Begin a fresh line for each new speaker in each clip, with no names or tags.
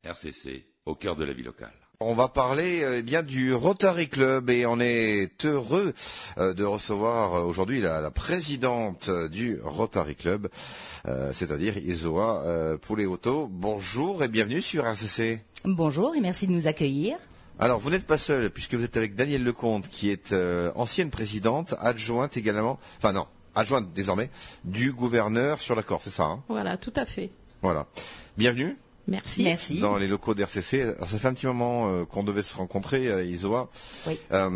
RCC, au cœur de la vie locale.
On va parler bien du Rotary Club et on est heureux de recevoir aujourd'hui la présidente du Rotary Club, c'est-à-dire Isoa Poulet-Otto. Bonjour et bienvenue sur RCC.
Bonjour et merci de nous accueillir.
Alors vous n'êtes pas seul puisque vous êtes avec Danielle Lecomte qui est ancienne présidente, adjointe également, adjointe désormais, du gouverneur sur la Corse, c'est ça hein?
Voilà, tout à fait.
Voilà. Bienvenue.
Merci.
Dans les locaux d'RCC. Alors, ça fait un petit moment qu'on devait se rencontrer, Isoa.
Oui.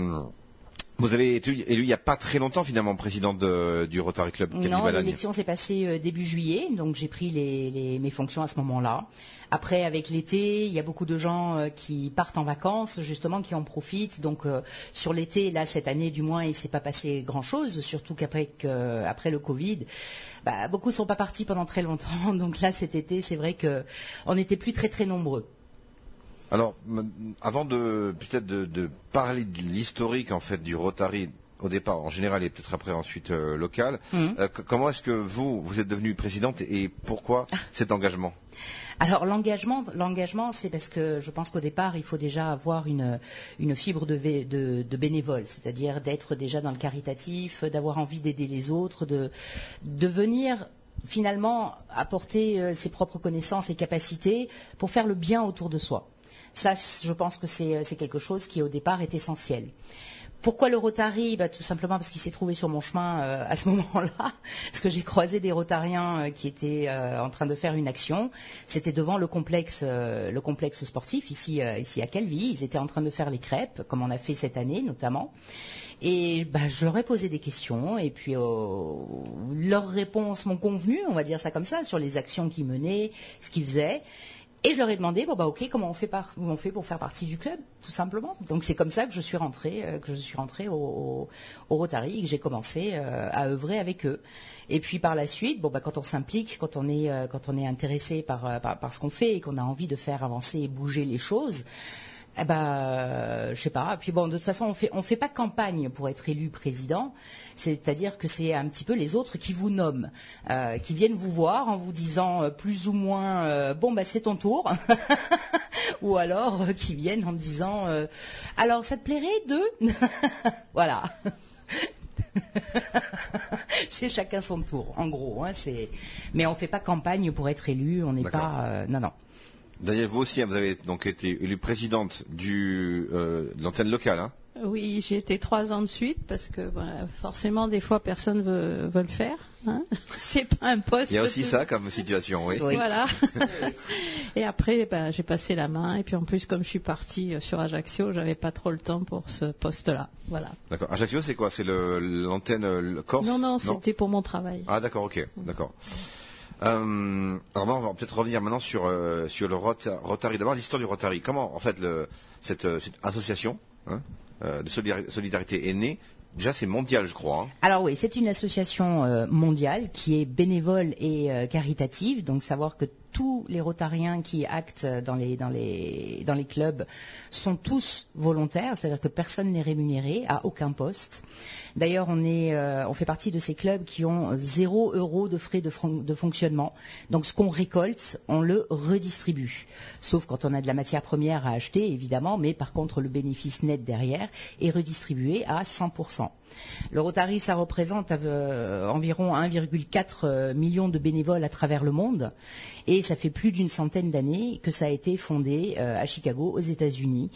Vous avez été élu il n'y a pas très longtemps finalement présidente du Rotary Club.
Non, l'élection s'est passée début juillet, donc j'ai pris mes fonctions à ce moment-là. Après, avec l'été, il y a beaucoup de gens qui partent en vacances, justement, qui en profitent. Donc, sur l'été, là, cette année, du moins, il ne s'est pas passé grand-chose, surtout qu'après le Covid, beaucoup ne sont pas partis pendant très longtemps. Donc là, cet été, c'est vrai qu'on n'était plus très, très nombreux.
Alors, avant de parler de l'historique en fait du Rotary au départ en général et peut-être après ensuite local, comment est-ce que vous êtes devenue présidente et pourquoi cet engagement?
Alors l'engagement, c'est parce que je pense qu'au départ, il faut déjà avoir une fibre de bénévole, c'est-à-dire d'être déjà dans le caritatif, d'avoir envie d'aider les autres, de venir finalement apporter ses propres connaissances et capacités pour faire le bien autour de soi. Ça, je pense que c'est quelque chose qui, au départ, est essentiel. Pourquoi le Rotary? Tout simplement parce qu'il s'est trouvé sur mon chemin à ce moment-là, parce que j'ai croisé des Rotariens qui étaient en train de faire une action. C'était devant le complexe sportif ici à Calvi. Ils étaient en train de faire les crêpes, comme on a fait cette année notamment. Et je leur ai posé des questions et puis leurs réponses m'ont convenu, on va dire ça comme ça, sur les actions qu'ils menaient, ce qu'ils faisaient. Et je leur ai demandé, ok, comment on fait pour faire partie du club, tout simplement. Donc c'est comme ça que je suis rentrée au Rotary et que j'ai commencé à œuvrer avec eux. Et puis par la suite, quand on s'implique, quand on est intéressé par ce qu'on fait et qu'on a envie de faire avancer et bouger les choses, je sais pas. Puis de toute façon, on fait pas campagne pour être élu président. C'est-à-dire que c'est un petit peu les autres qui vous nomment, qui viennent vous voir en vous disant plus ou moins c'est ton tour, ou alors qui viennent en disant alors ça te plairait de voilà. C'est chacun son tour, en gros. Mais on fait pas campagne pour être élu. On n'est pas non.
D'ailleurs, vous aussi, vous avez donc été élue présidente de l'antenne locale, hein?
Oui, j'ai été 3 ans de suite parce que forcément, des fois, personne veut le faire. Hein. C'est pas un poste.
Il y a aussi ça comme situation, oui.
Voilà. Et après, j'ai passé la main. Et puis en plus, comme je suis partie sur Ajaccio, j'avais pas trop le temps pour ce poste-là. Voilà.
D'accord. Ajaccio, c'est quoi? C'est l'antenne Corse?
Non, c'était pour mon travail.
Ah, d'accord, ok, d'accord. Alors on va peut-être revenir maintenant sur le Rotary. D'abord l'histoire du Rotary. Comment en fait cette association de solidarité est née? Déjà c'est mondial je crois. Hein.
Alors oui, c'est une association mondiale qui est bénévole et caritative. Donc savoir que tous les Rotariens qui actent dans les clubs sont tous volontaires, c'est-à-dire que personne n'est rémunéré à aucun poste. D'ailleurs, on fait partie de ces clubs qui ont 0 € de frais de fonctionnement. Donc, ce qu'on récolte, on le redistribue. Sauf quand on a de la matière première à acheter, évidemment, mais par contre, le bénéfice net derrière est redistribué à 100%. Le Rotary, ça représente environ 1,4 million de bénévoles à travers le monde. Et ça fait plus d'une centaine d'années que ça a été fondé à Chicago, aux États-Unis,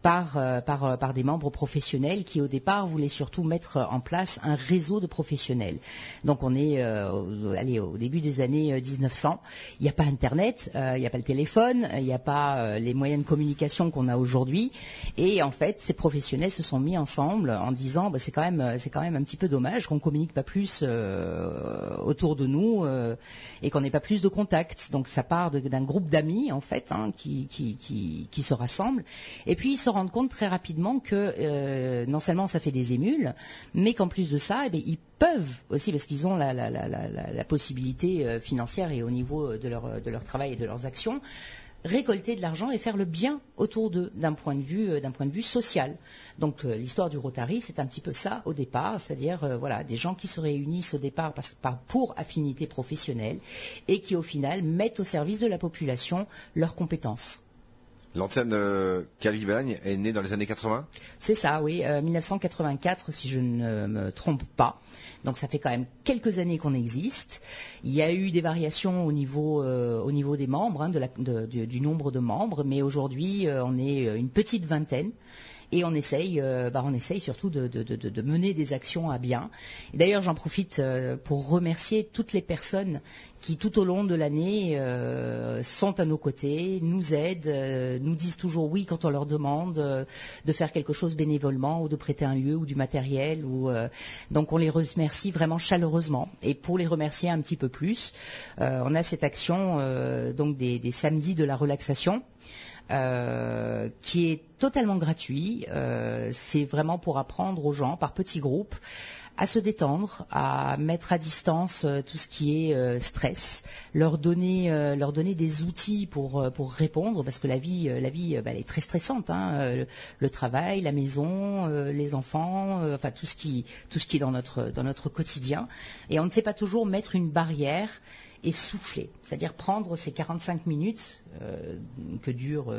par des membres professionnels qui, au départ, voulaient surtout mettre en place un réseau de professionnels. Donc, on est au début des années 1900. Il n'y a pas Internet, il n'y a pas le téléphone, il n'y a pas les moyens de communication qu'on a aujourd'hui. Et en fait, ces professionnels se sont mis ensemble en disant c'est quand même un petit peu dommage qu'on communique pas plus autour de nous et qu'on n'ait pas plus de contacts. Donc, ça part d'un groupe d'amis en fait qui se rassemblent. Et puis ils se rendent compte très rapidement que non seulement ça fait des émules, mais qu'en plus de ça, ils peuvent aussi, parce qu'ils ont la possibilité financière et au niveau de leur travail et de leurs actions, récolter de l'argent et faire le bien autour d'eux d'un point de vue social. Donc l'histoire du Rotary, c'est un petit peu ça au départ, c'est-à-dire des gens qui se réunissent au départ pour affinité professionnelle et qui au final mettent au service de la population leurs compétences.
L'antenne Calvi-Balagne est née dans les années 80 ?
C'est ça, oui, 1984 si je ne me trompe pas. Donc ça fait quand même quelques années qu'on existe. Il y a eu des variations au niveau des membres, hein, du nombre de membres, mais aujourd'hui on est une petite vingtaine. Et on essaye surtout de mener des actions à bien. Et d'ailleurs, j'en profite pour remercier toutes les personnes qui, tout au long de l'année, sont à nos côtés, nous aident, nous disent toujours oui quand on leur demande de faire quelque chose bénévolement ou de prêter un lieu ou du matériel. Donc on les remercie vraiment chaleureusement. Et pour les remercier un petit peu plus, on a cette action donc des samedis de la relaxation. Qui est totalement gratuit. C'est vraiment pour apprendre aux gens, par petits groupes, à se détendre, à mettre à distance tout ce qui est stress, leur donner des outils pour répondre, parce que la vie elle est très stressante. Hein, le travail, la maison, les enfants, enfin tout ce qui est dans notre quotidien. Et on ne sait pas toujours mettre une barrière et souffler, c'est-à-dire prendre ces 45 minutes que dure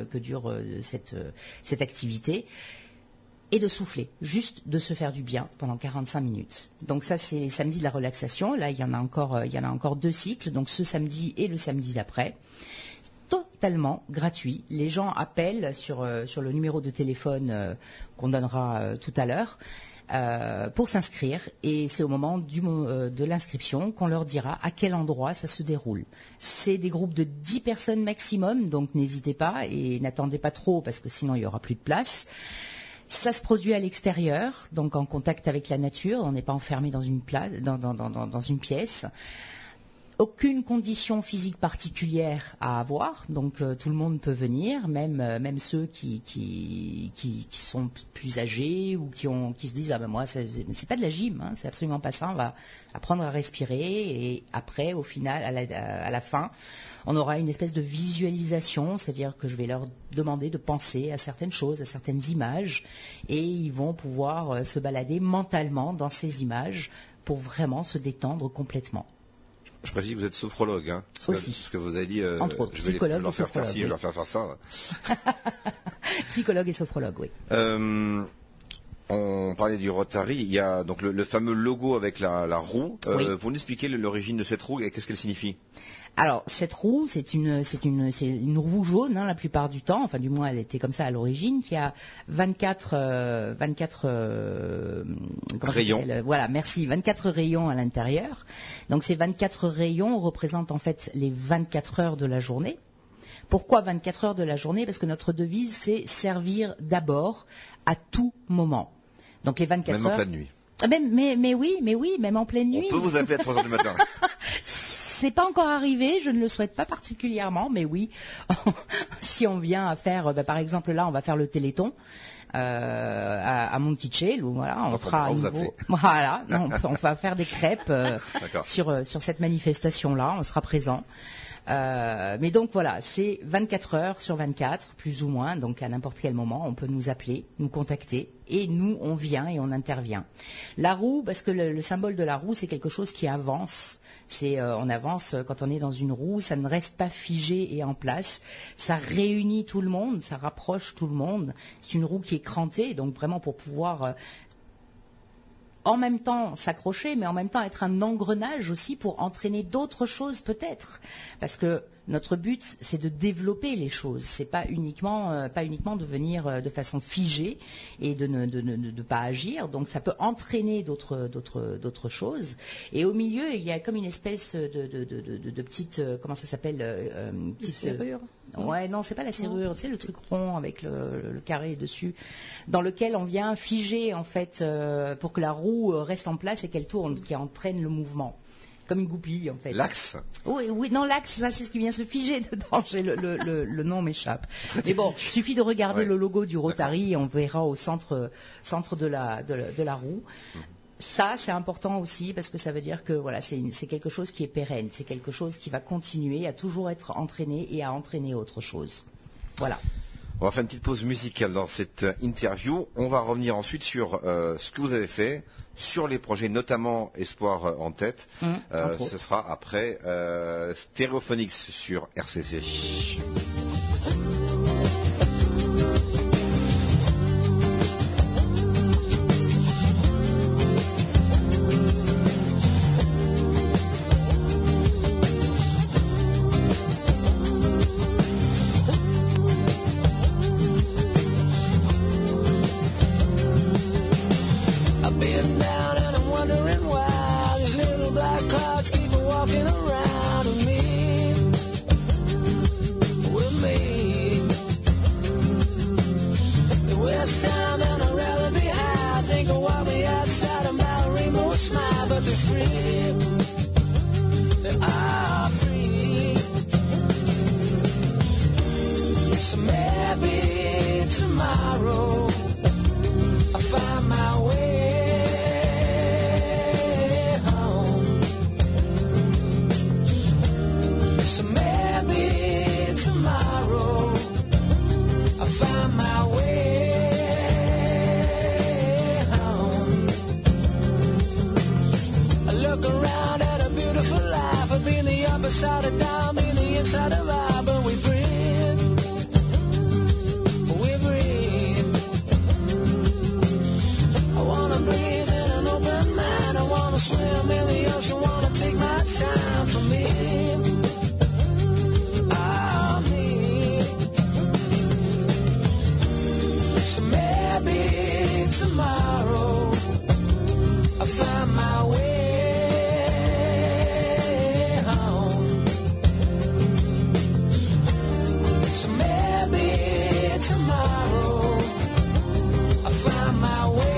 cette activité et de souffler, juste de se faire du bien pendant 45 minutes. Donc ça c'est samedi de la relaxation, là il y en a encore 2 cycles, donc ce samedi et le samedi d'après. Totalement gratuit. Les gens appellent sur le numéro de téléphone qu'on donnera tout à l'heure. Pour s'inscrire, et c'est au moment de l'inscription qu'on leur dira à quel endroit ça se déroule. C'est des groupes de 10 personnes maximum, donc n'hésitez pas et n'attendez pas trop parce que sinon il n'y aura plus de place. Ça se produit à l'extérieur, donc en contact avec la nature, on n'est pas enfermé dans une pièce. Aucune condition physique particulière à avoir, donc tout le monde peut venir, même ceux qui sont plus âgés ou qui se disent ah ben moi c'est pas de la gym, hein, c'est absolument pas ça, on va apprendre à respirer et après au final à la fin on aura une espèce de visualisation, c'est-à-dire que je vais leur demander de penser à certaines choses, à certaines images et ils vont pouvoir se balader mentalement dans ces images pour vraiment se détendre complètement.
Je précise que vous êtes sophrologue, hein, parce que vous avez dit,
entre autres,
je vais leur faire faire ci, je vais leur faire faire ça.
Psychologue et sophrologue, oui.
On parlait du Rotary, il y a donc le fameux logo avec la roue.
Oui.
Pour nous expliquer l'origine de cette roue et qu'est-ce qu'elle signifie?
Alors cette roue, c'est une roue jaune, hein, la plupart du temps. Enfin, du moins, elle était comme ça à l'origine. Qui a 24
rayons.
Voilà, merci. 24 rayons à l'intérieur. Donc ces 24 rayons représentent en fait les 24 heures de la journée. Pourquoi 24 heures de la journée? Parce que notre devise, c'est servir d'abord à tout moment. Donc les 24 heures.
Même en pleine nuit.
Mais oui, même en pleine nuit.
On peut vous appeler à 3 heures du matin.
C'est pas encore arrivé, je ne le souhaite pas particulièrement, mais oui, si on vient à faire, par exemple là, on va faire le Téléthon à Monticello, voilà, on fera un nouveau, voilà, non, on va faire des crêpes sur cette manifestation-là, on sera présent. Mais donc voilà, c'est 24 heures sur 24, plus ou moins, donc à n'importe quel moment, on peut nous appeler, nous contacter, et nous, on vient et on intervient. La roue, parce que le symbole de la roue, c'est quelque chose qui avance. On avance quand on est dans une roue, ça ne reste pas figé et en place. Ça réunit tout le monde, ça rapproche tout le monde. C'est une roue qui est crantée, donc vraiment pour pouvoir en même temps s'accrocher, mais en même temps être un engrenage aussi pour entraîner d'autres choses peut-être. Parce que notre but, c'est de développer les choses. C'est pas uniquement de venir de façon figée et de ne pas agir. Donc ça peut entraîner d'autres choses. Et au milieu, il y a comme une espèce de petite, comment ça s'appelle, petite
serrure.
Ouais, non, c'est pas la serrure, tu sais, le truc rond avec le carré dessus, dans lequel on vient figer en fait pour que la roue reste en place et qu'elle tourne, qui entraîne le mouvement. Comme une goupille, en fait.
L'axe?
Oui, non, l'axe, ça, c'est ce qui vient se figer dedans. Le nom m'échappe. Mais bon, il suffit de regarder le logo du Rotary et on verra au centre de la roue. Ça, c'est important aussi parce que ça veut dire que voilà, c'est quelque chose qui est pérenne, c'est quelque chose qui va continuer à toujours être entraîné et à entraîner autre chose. Voilà.
On va faire une petite pause musicale dans cette interview. On va revenir ensuite sur ce que vous avez fait, sur les projets, notamment Espoir en tête. Ce sera après Stereophonics sur RCC.
So maybe tomorrow I'll find my way home. So maybe tomorrow I'll find my way home. I look around at a beautiful life. I've been the upside of down, been the inside of out, but we breathe. Swim in the ocean, wanna take my time for me. Oh, me. So maybe tomorrow I'll find my way home. So maybe tomorrow I'll find my way.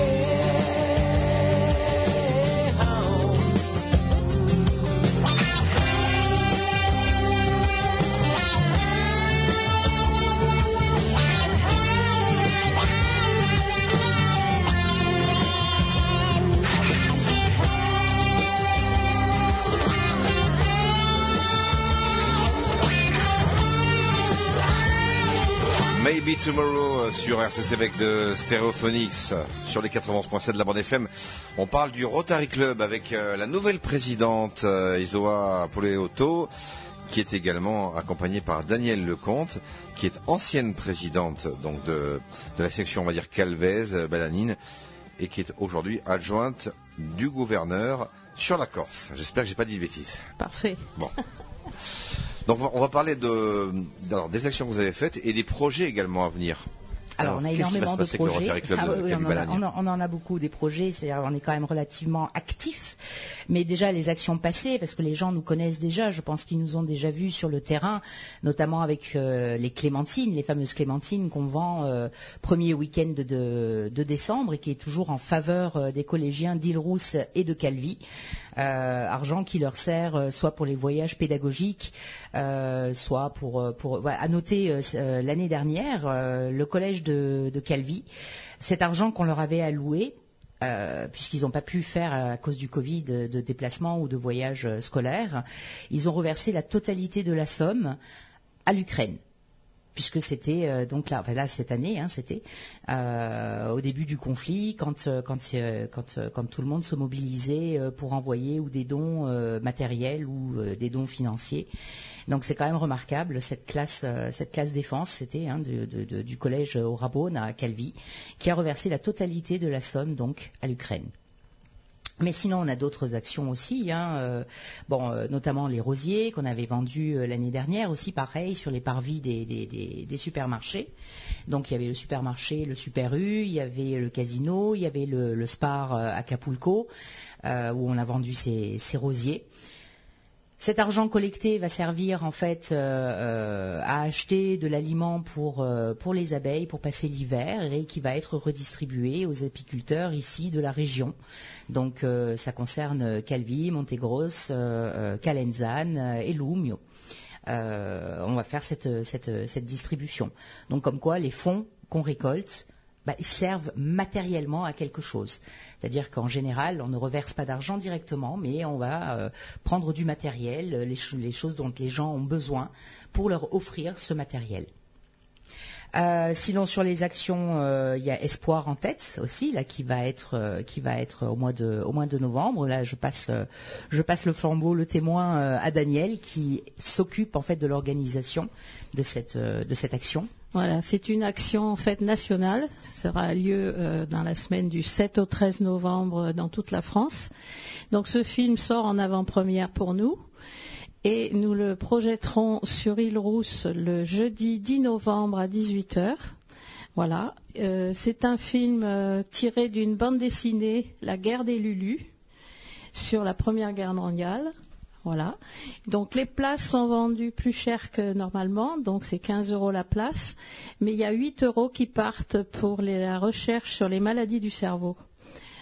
Maybe Tomorrow sur RCC avec de Stereophonics sur les 91.7 de la bande FM. On parle du Rotary Club avec la nouvelle présidente Isoa Poleoto, qui est également accompagnée par Danielle Lecomte, qui est ancienne présidente donc de la section, on va dire, Calvez, Balanine, et qui est aujourd'hui adjointe du gouverneur sur la Corse. J'espère que j'ai pas dit de bêtises.
Parfait.
Bon. Donc on va parler des actions que vous avez faites et des projets également à venir.
Alors, on a énormément de projets.
On
en a beaucoup des projets. C'est-à-dire, on est quand même relativement actifs. Mais déjà, les actions passées, parce que les gens nous connaissent déjà. Je pense qu'ils nous ont déjà vus sur le terrain, notamment avec les clémentines, les fameuses clémentines qu'on vend premier week-end de décembre et qui est toujours en faveur des collégiens d'Île-Rousse et de Calvi. Argent qui leur sert soit pour les voyages pédagogiques, soit pour à noter l'année dernière le collège de Calvi, cet argent qu'on leur avait alloué, puisqu'ils n'ont pas pu faire à cause du Covid de déplacements ou de voyages scolaires, ils ont reversé la totalité de la somme à l'Ukraine. Puisque c'était donc là cette année, c'était au début du conflit, quand tout le monde se mobilisait pour envoyer ou des dons matériels ou des dons financiers. Donc c'est quand même remarquable cette classe défense, c'était du collège au Rabone à Calvi, qui a reversé la totalité de la somme donc à l'Ukraine. Mais sinon, on a d'autres actions aussi, notamment les rosiers qu'on avait vendus l'année dernière, aussi pareil sur les parvis des supermarchés. Donc il y avait le supermarché, le Super U, il y avait le casino, il y avait le Spar Acapulco, où on a vendu ces rosiers. Cet argent collecté va servir en fait à acheter de l'aliment pour les abeilles pour passer l'hiver et qui va être redistribué aux apiculteurs ici de la région. Donc ça concerne Calvi, Montegrosse, Calenzane et Lumio. On va faire cette distribution. Donc comme quoi les fonds qu'on récolte ils servent matériellement à quelque chose. C'est-à-dire qu'en général, on ne reverse pas d'argent directement, mais on va prendre du matériel, les choses dont les gens ont besoin pour leur offrir ce matériel. Sinon, sur les actions, il y a Espoir en tête aussi, là, qui va être au mois de novembre. Là, je passe le flambeau, le témoin à Daniel, qui s'occupe en fait de l'organisation de cette action.
Voilà, c'est une action en fait nationale. Ça aura lieu dans la semaine du 7 au 13 novembre dans toute la France. Donc ce film sort en avant-première pour nous. Et nous le projetterons sur Île-Rousse le jeudi 10 novembre à 18h. Voilà. C'est un film tiré d'une bande dessinée, La guerre des Lulus, sur la Première Guerre mondiale. Voilà. Donc les places sont vendues plus cher que normalement, donc c'est 15 € la place. Mais il y a 8 € qui partent pour la recherche sur les maladies du cerveau.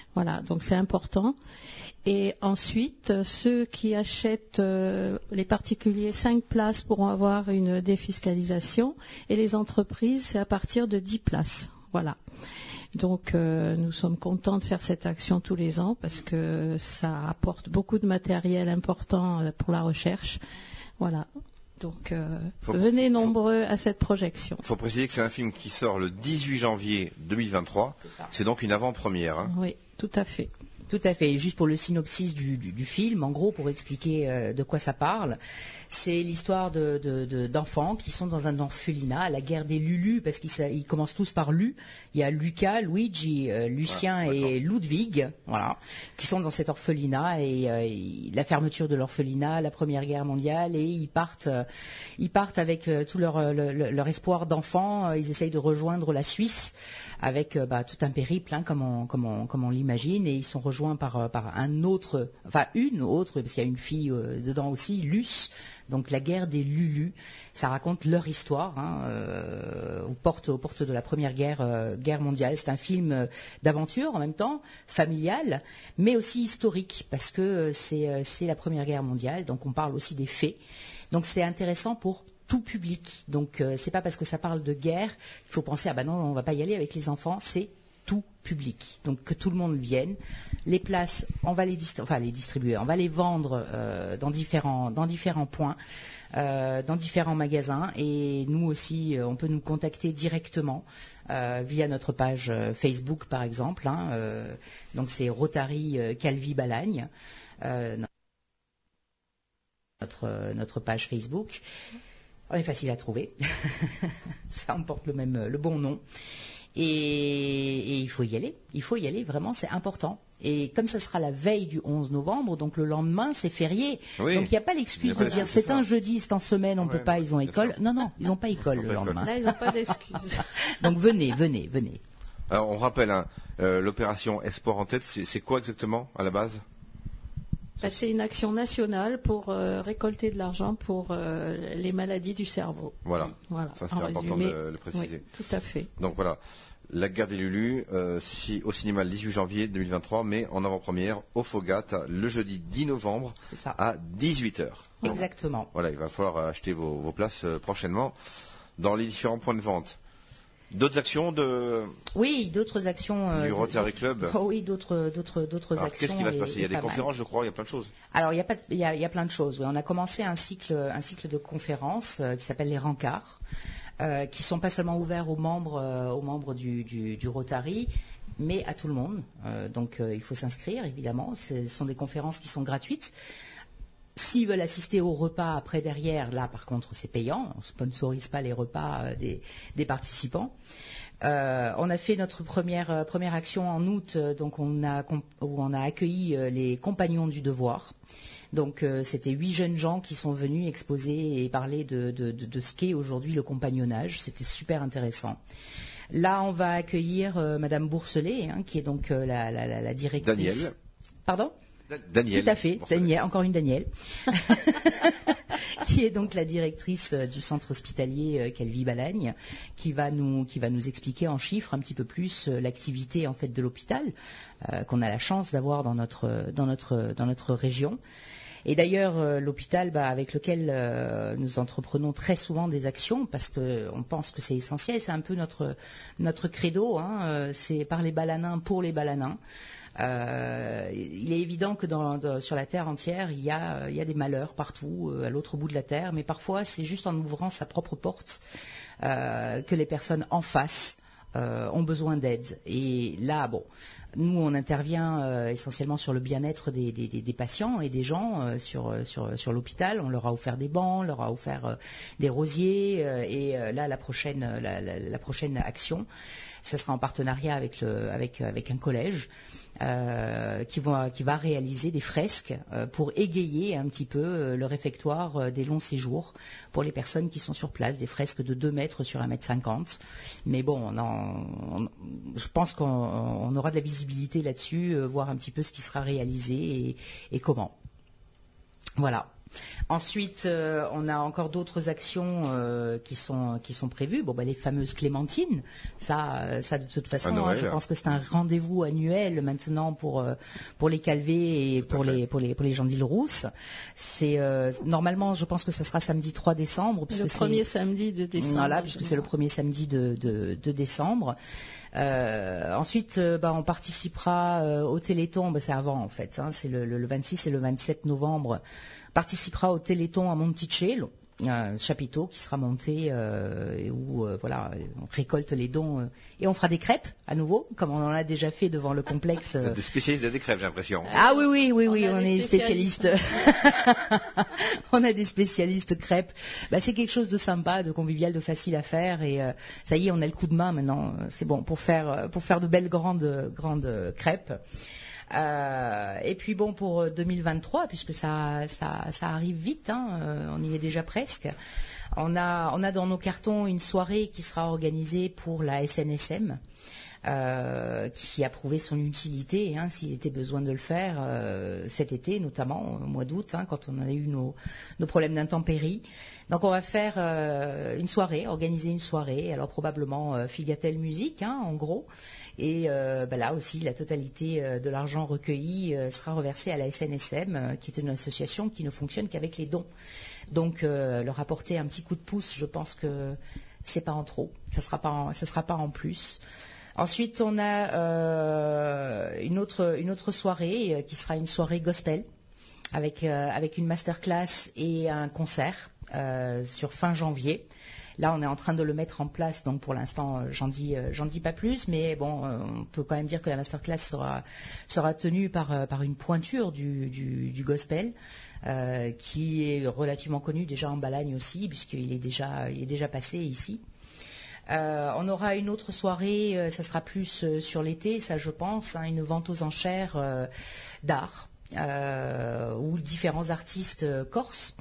Voilà, donc c'est important. Et ensuite, ceux qui achètent, les particuliers, 5 places pourront avoir une défiscalisation, et les entreprises, c'est à partir de 10 places. Voilà. Donc nous sommes contents de faire cette action tous les ans parce que ça apporte beaucoup de matériel important pour la recherche. Voilà. Donc venez nombreux à cette projection.
Il faut préciser que c'est un film qui sort le 18 janvier 2023. C'est donc une avant-première. Hein.
Oui, tout à fait.
Tout à fait. Et juste pour le synopsis du film, en gros, pour expliquer de quoi ça parle, c'est l'histoire d'enfants qui sont dans un orphelinat, la guerre des Lulu, parce qu'ils commencent tous par Lu. Il y a Lucas, Luigi, Lucien et Ludwig, voilà, qui sont dans cet orphelinat et la fermeture de l'orphelinat, la Première Guerre mondiale, et ils partent avec tout leur espoir d'enfants. Ils essayent de rejoindre la Suisse avec tout un périple, hein, comme on l'imagine, et ils sont rejoints par une autre, parce qu'il y a une fille dedans aussi, Luce. Donc la guerre des Lulu, ça raconte leur histoire, hein, aux portes de la Première Guerre mondiale. C'est un film d'aventure en même temps, familial, mais aussi historique, parce que c'est la Première Guerre mondiale, donc on parle aussi des faits. Donc c'est intéressant pour tout public. Donc c'est pas parce que ça parle de guerre qu'il faut penser non, on va pas y aller avec les enfants, c'est tout public. Donc que tout le monde vienne. Les places, on va les distribuer, on va les vendre dans différents points, dans différents magasins, et nous aussi on peut nous contacter directement via notre page Facebook par exemple, hein, donc c'est Rotary Calvi-Balagne, notre page Facebook. On est facile à trouver. Ça emporte le bon nom. Et il faut y aller, vraiment, c'est important. Et comme ça sera la veille du 11 novembre, donc le lendemain, c'est férié. Oui. Donc il n'y a pas l'excuse de dire c'est un jeudi, c'est en semaine, on ne peut pas, ils ont école. Non, ils n'ont pas école le lendemain.
Là, ils n'ont pas d'excuse.
Donc venez.
Alors on rappelle, hein, l'opération Espoir en tête, c'est quoi exactement à la base ?
C'est une action nationale pour récolter de l'argent pour les maladies du cerveau.
Voilà. Ça c'était important de le préciser.
Oui, tout à fait.
Donc voilà, la guerre des Lulu, au cinéma le 18 janvier 2023, mais en avant-première au Fogat le jeudi 10 novembre à 18h.
Exactement.
Voilà, il va falloir acheter vos places prochainement dans les différents points de vente. D'autres actions
d'autres actions
du Rotary Club.
Oui, d'autres actions.
Qu'est-ce qui va se passer ? Il y a des conférences, je crois, il y a plein de choses.
Alors il y a plein de choses. Oui. On a commencé un cycle de conférences qui s'appelle les rencarts, qui sont pas seulement ouverts aux membres du Rotary, mais à tout le monde. Donc il faut s'inscrire évidemment. Ce sont des conférences qui sont gratuites. S'ils veulent assister au repas après derrière, là par contre c'est payant, on ne sponsorise pas les repas des participants. On a fait notre première action en août, donc où on a accueilli les compagnons du devoir. Donc c'était 8 jeunes gens qui sont venus exposer et parler de ce qu'est aujourd'hui le compagnonnage. C'était super intéressant. Là on va accueillir Madame Bourselet, hein, qui est donc la directrice.
Daniel.
Pardon ?
Daniel.
Tout à fait, Daniel, encore une Daniel, qui est donc la directrice du centre hospitalier Calvi-Balagne, qui va nous expliquer en chiffres un petit peu plus l'activité en fait de l'hôpital qu'on a la chance d'avoir dans notre région. Et d'ailleurs, l'hôpital avec lequel nous entreprenons très souvent des actions, parce qu'on pense que c'est essentiel, c'est un peu notre credo, hein, c'est par les balanins pour les balanins. Il est évident que sur la terre entière, il y a des malheurs partout, à l'autre bout de la terre, mais parfois c'est juste en ouvrant sa propre porte que les personnes en face ont besoin d'aide. Et là, nous on intervient essentiellement sur le bien-être des patients et des gens sur l'hôpital. On leur a offert des bancs, on leur a offert des rosiers, et là la prochaine action, ça sera en partenariat avec un collège. Qui va réaliser des fresques pour égayer un petit peu le réfectoire des longs séjours pour les personnes qui sont sur place, des fresques de 2 mètres sur 1,50 m. Mais bon, je pense qu'on aura de la visibilité là-dessus, voir un petit peu ce qui sera réalisé et comment. Voilà. Ensuite, on a encore d'autres actions qui sont prévues. Bon, les fameuses clémentines, ça de toute façon,
Noël.
je pense que c'est un rendez-vous annuel maintenant pour les Calvés et pour les gens d'Île-Rousse. C'est normalement, je pense que ça sera samedi 3 décembre, puisque
Le premier samedi de décembre.
Voilà, puisque c'est le premier samedi de décembre. Ensuite, on participera au Téléthon. C'est avant en fait. C'est le 26 et le 27 novembre. Participera au Téléthon à Monticello, un chapiteau qui sera monté où on récolte les dons et on fera des crêpes à nouveau, comme on en a déjà fait devant le complexe.
Des spécialistes des crêpes, j'ai l'impression.
Ah oui, on
des
est spécialistes. On a des spécialistes crêpes. C'est quelque chose de sympa, de convivial, de facile à faire et ça y est, on a le coup de main maintenant. C'est bon pour faire de belles grandes crêpes. Et puis pour 2023, puisque ça arrive vite, on y est déjà presque. On a dans nos cartons une soirée qui sera organisée pour la SNSM, qui a prouvé son utilité, s'il était besoin de le faire cet été, notamment au mois d'août, quand on a eu nos problèmes d'intempéries. Donc on va faire organiser une soirée, alors probablement Figatel Musique, en gros. Et là aussi, la totalité de l'argent recueilli sera reversé à la SNSM, qui est une association qui ne fonctionne qu'avec les dons. Donc leur apporter un petit coup de pouce, je pense que c'est pas en trop, ça sera pas en plus. Ensuite, on a une autre soirée qui sera une soirée gospel avec une masterclass et un concert sur fin janvier. Là, on est en train de le mettre en place, donc pour l'instant, j'en dis pas plus, mais bon, on peut quand même dire que la masterclass sera tenue par une pointure du gospel, qui est relativement connu déjà en Balagne aussi, puisqu'il est déjà passé ici. On aura une autre soirée, ça sera plus sur l'été, ça je pense, une vente aux enchères d'art, où différents artistes corses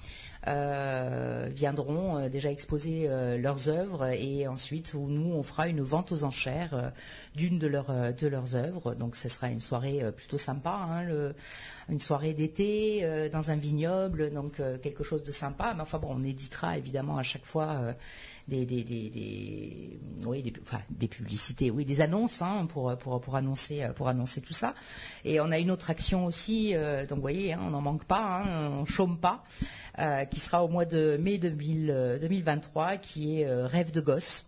viendront déjà exposer leurs œuvres, et ensuite où nous on fera une vente aux enchères d'une de leurs œuvres. Donc ce sera une soirée plutôt sympa, une soirée d'été dans un vignoble, donc quelque chose de sympa. Mais enfin bon, on éditera évidemment à chaque fois des publicités, des annonces pour annoncer tout ça. Et on a une autre action aussi, donc vous voyez, on n'en manque pas, on chôme pas, qui sera au mois de mai 2023, qui est Rêve de gosse,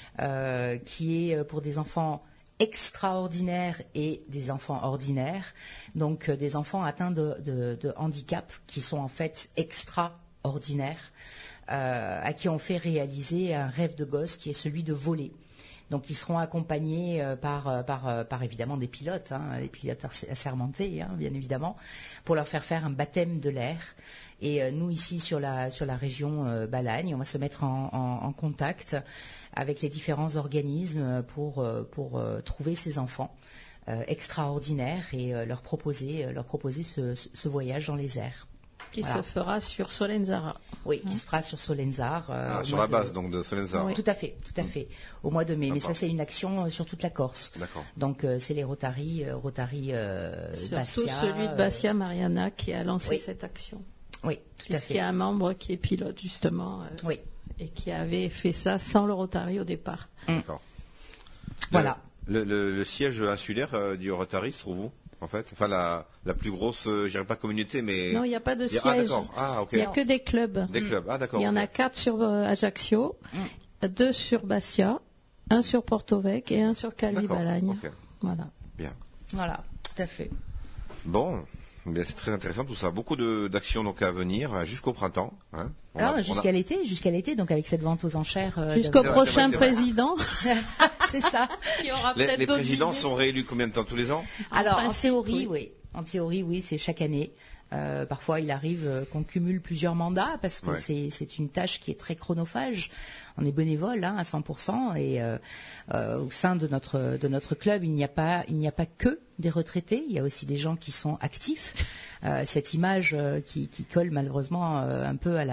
qui est pour des enfants extraordinaires et des enfants ordinaires, donc des enfants atteints de handicap qui sont en fait extraordinaires, à qui on fait réaliser un rêve de gosse qui est celui de voler. Donc ils seront accompagnés par évidemment des pilotes, des pilotes assermentés, bien évidemment, pour leur faire un baptême de l'air. Et nous ici sur la région Balagne, on va se mettre en contact avec les différents organismes pour trouver ces enfants extraordinaires et leur proposer ce voyage dans les airs.
Qui se fera sur Solenzara.
Oui, qui se fera sur Solenzara.
Sur la base donc de Solenzara.
Oui. Tout à fait. Au mois de mai. Mais ça, c'est une action sur toute la Corse.
D'accord.
Donc c'est les Rotary Bastia.
Surtout celui de Bastia Mariana qui a lancé cette action.
Oui, tout à fait.
Puisqu'il y a un membre qui est pilote justement.
Oui.
Et qui avait fait ça sans le Rotary au départ.
D'accord.
Voilà.
Le siège insulaire du Rotary se trouve où, en fait? Enfin, la plus grosse, je dirais pas communauté, mais...
Non, il n'y a pas de siège.
Ah, d'accord. Ah, ok.
Il n'y a que des clubs.
Des clubs. Ah, d'accord.
Il y en a 4 sur Ajaccio, 2 sur Bastia, 1 sur Porto Vecchio et 1 sur Calvi-Balagne.
Ok.
Voilà.
Bien.
Voilà, tout à fait.
Bon, bien, c'est très intéressant tout ça. Beaucoup d'actions donc à venir jusqu'au printemps.
Jusqu'à l'été, donc avec cette vente aux enchères.
Jusqu'au prochain
c'est vrai.
président.
C'est ça.
Il y aura
Les
peut-être d'autres
présidents
idées.
sont réélus combien de temps, tous les ans?
Alors, en
principe,
théorie,
oui.
oui. En théorie, oui, c'est chaque année. Parfois, il arrive qu'on cumule plusieurs mandats parce que c'est une tâche qui est très chronophage. On est bénévole à 100% et au sein de notre club, il n'y a pas que des retraités. Il y a aussi des gens qui sont actifs. Cette image qui colle malheureusement un peu à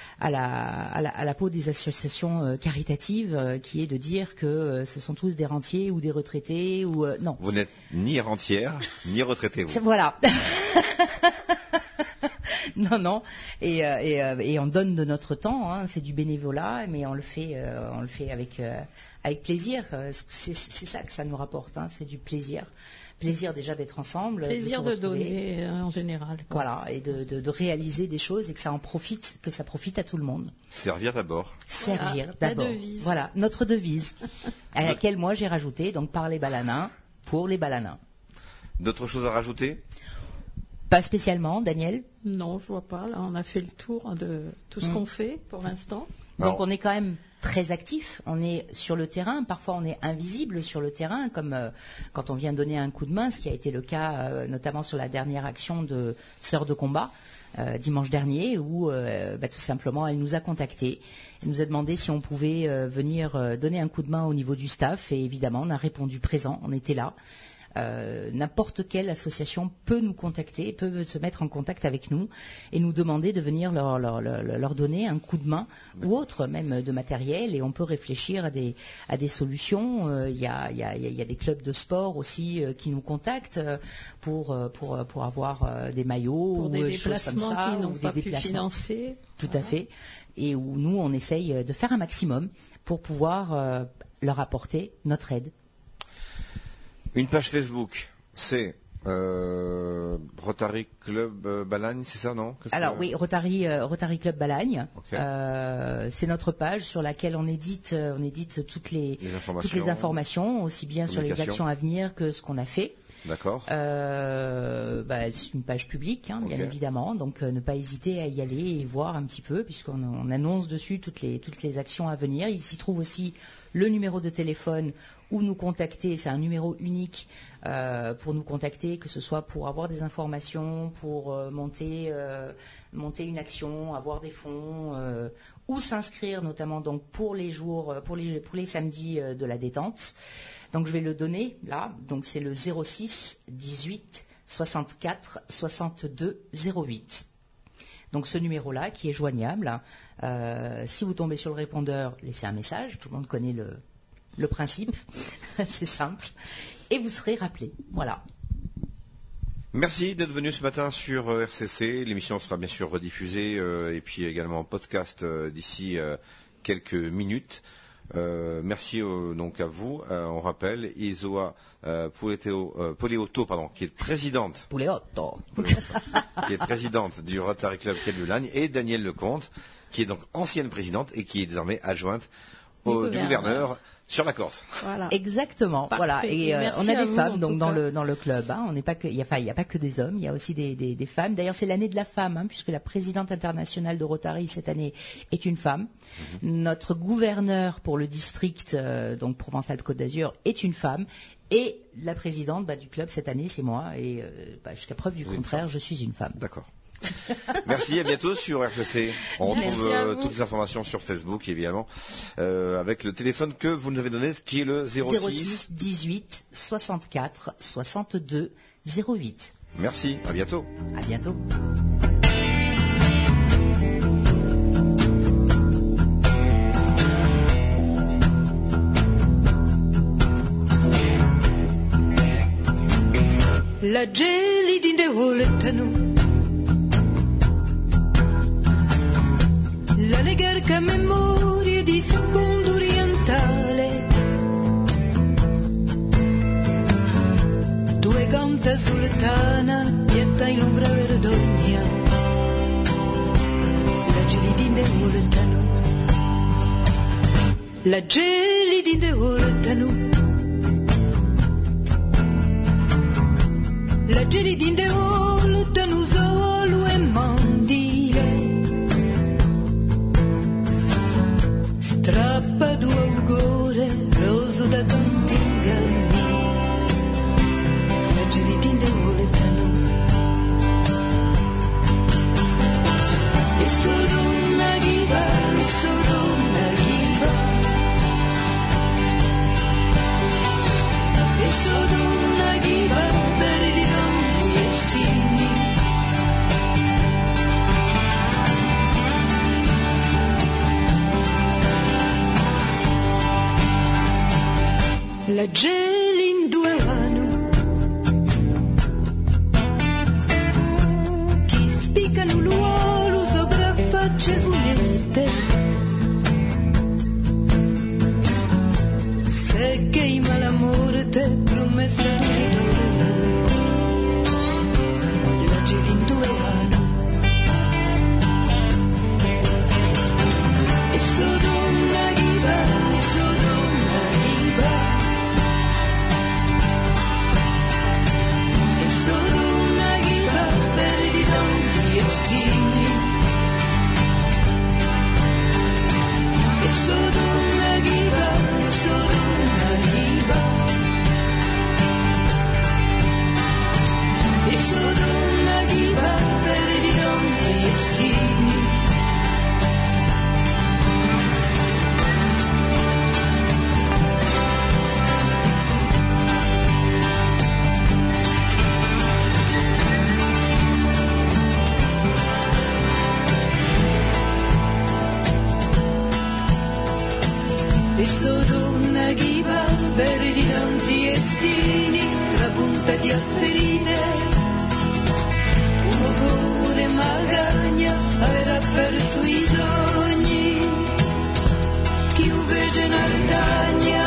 la peau des associations caritatives, qui est de dire que ce sont tous des rentiers ou des retraités ou non.
Vous n'êtes ni rentière ni retraité, vous.
Voilà. Non. Et on donne de notre temps. Hein. C'est du bénévolat, mais on le fait avec plaisir. C'est ça que ça nous rapporte. Hein. C'est du plaisir. Plaisir déjà d'être ensemble.
Plaisir de donner en général. Quoi.
Voilà, et de réaliser des choses et que ça profite à tout le monde.
Servir d'abord.
Servir
Voilà,
d'abord.
la devise.
Voilà, notre devise, à laquelle moi j'ai rajouté, donc par les balanins, pour les balanins.
D'autres choses à rajouter?
Pas spécialement, Daniel.
Non, je vois pas. Là, on a fait le tour de tout ce qu'on fait pour l'instant.
Donc
Alors,
on est quand même très actif, on est sur le terrain, parfois on est invisible sur le terrain, comme quand on vient donner un coup de main, ce qui a été le cas notamment sur la dernière action de Sœurs de combat, dimanche dernier, où tout simplement elle nous a contactés, elle nous a demandé si on pouvait venir donner un coup de main au niveau du staff, et évidemment on a répondu présent, on était là. N'importe quelle association peut nous contacter, peut se mettre en contact avec nous et nous demander de venir leur donner un coup de main ou autre, même de matériel, et on peut réfléchir à des solutions. Il y a des clubs de sport aussi qui nous contactent pour avoir des maillots
Pour
ou
des
des choses comme
déplacements
ça,
qui n'ont
ou des
pas pu
déplacements.
financer.
Tout à fait. Et où nous, on essaye de faire un maximum pour pouvoir leur apporter notre aide.
une page Facebook, c'est Rotary Club Balagne, c'est ça, non?
Alors oui, Rotary Club Balagne.
Ok.
C'est notre page sur laquelle on édite toutes les informations, aussi bien sur les
communication.
actions à venir que ce qu'on a fait.
D'accord.
C'est une page publique, hein, bien
Ok.
évidemment, donc ne pas hésiter à y aller et voir un petit peu, puisqu'on annonce dessus toutes les actions à venir. Il s'y trouve aussi le numéro de téléphone où nous contacter. C'est un numéro unique pour nous contacter, que ce soit pour avoir des informations, pour monter une action, avoir des fonds, ou s'inscrire notamment donc pour les jours, pour les samedis de la détente. Donc je vais le donner là. Donc c'est le 06 18 64 62 08. Donc ce numéro-là qui est joignable. Si vous tombez sur le répondeur, laissez un message. Tout le monde connaît le principe. C'est simple. Et vous serez rappelé. Voilà.
Merci d'être venu ce matin sur RCC. L'émission sera bien sûr rediffusée et puis également en podcast d'ici quelques minutes. Merci donc à vous. On rappelle Isoa Poliotto, qui est présidente,
Puleotto.
qui est présidente du Rotary Club Quai de Boulogne, et Danielle Lecomte, qui est donc ancienne présidente et qui est désormais adjointe du gouverneur sur la Corse.
Voilà.
Exactement.
Parfait.
Voilà. Et
Merci
on a
à
des
vous,
femmes
en
donc
tout
dans
cas.
le club. Hein. On n'est pas que, il y a pas que des hommes. Il y a aussi des femmes. D'ailleurs, c'est l'année de la femme, hein, puisque la présidente internationale de Rotary cette année est une femme. Notre gouverneur pour le district donc Provence-Alpes-Côte d'Azur est une femme. Et la présidente du club cette année, c'est moi. Et jusqu'à preuve du contraire, je suis une femme.
D'accord. Merci, à bientôt sur RCC. On
Merci
retrouve
à vous.
toutes les informations sur Facebook, évidemment, avec le téléphone que vous nous avez donné, qui est le 06.
18 64 62 08.
Merci, à bientôt.
À bientôt.
La gelidine volettano, la legarca memoria di sfondo orientale, due ganta sultana, pietta in ombra verdogna, la gelidine volettano, la gelidine volettano. La gelidin de voltano solo e mandile, strappa due augure, roso da tanti inganni. La gelidin de voltano è solo una ghiva, è solo una ghiva, è solo una ghiva. La gelin due mano, ti spiccano l'uomo. te promessa d'unidore la girinduelano e sodonna giba e sodonna giba per di tanti estrini e sodonna giba e sodonna giba per di tanti estrini e sodonna giba per di tanti estini trapuntati a ferite un cuore magagna avrà perso i sogni chi invece nardagna